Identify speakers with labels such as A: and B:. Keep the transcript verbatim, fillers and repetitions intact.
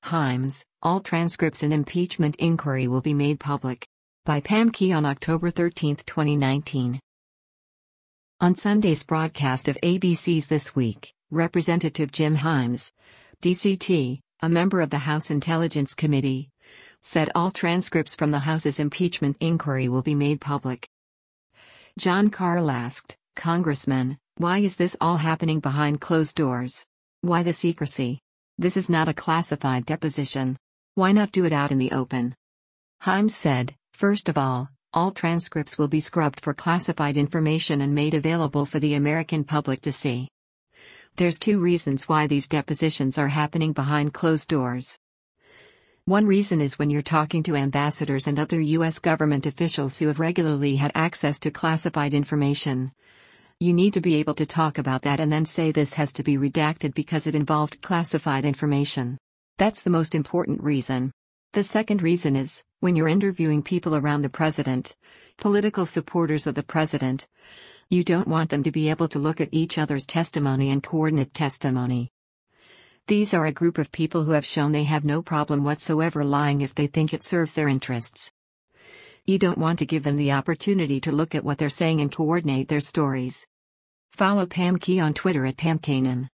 A: Himes, all transcripts and impeachment inquiry will be made public. By Pam Key on October thirteenth, twenty nineteen. On Sunday's broadcast of A B C's This Week, Representative Jim Himes, D C T, a member of the House Intelligence Committee, said all transcripts from the House's impeachment inquiry will be made public. Jon Karl asked, "Congressman, why is this all happening behind closed doors? Why the secrecy? This is not a classified deposition. Why not do it out in the open?" Himes said, "First of all, all transcripts will be scrubbed for classified information and made available for the American public to see. There's two reasons why these depositions are happening behind closed doors. One reason is when you're talking to ambassadors and other U S government officials who have regularly had access to classified information. You need to be able to talk about that and then say this has to be redacted because it involved classified information. That's the most important reason. The second reason is, when you're interviewing people around the president, political supporters of the president, you don't want them to be able to look at each other's testimony and coordinate testimony. These are a group of people who have shown they have no problem whatsoever lying if they think it serves their interests. You don't want to give them the opportunity to look at what they're saying and coordinate their stories." Follow Pam Key on Twitter at Pam Kanan.